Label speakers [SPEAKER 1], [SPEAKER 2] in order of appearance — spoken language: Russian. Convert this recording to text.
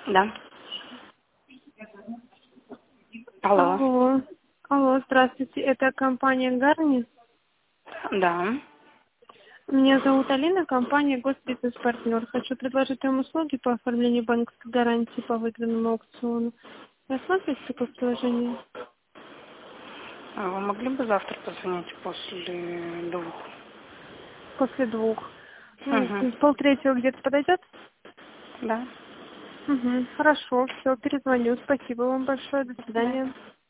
[SPEAKER 1] Да. Алло.
[SPEAKER 2] Алло. Алло, здравствуйте. Это компания Гарни.
[SPEAKER 1] Да.
[SPEAKER 2] Меня зовут Алина, компания Госпизнес-партнер. Хочу предложить вам услуги по оформлению банковской гарантии по выигранному аукциону. Рассматриваете такое предложение?
[SPEAKER 1] А вы могли бы завтра позвонить после 2?
[SPEAKER 2] После 2.
[SPEAKER 1] Угу.
[SPEAKER 2] Полтретьего где-то подойдет?
[SPEAKER 1] Да.
[SPEAKER 2] Угу. Хорошо, все, перезвоню. Спасибо вам большое. До
[SPEAKER 1] Да.
[SPEAKER 2] свидания.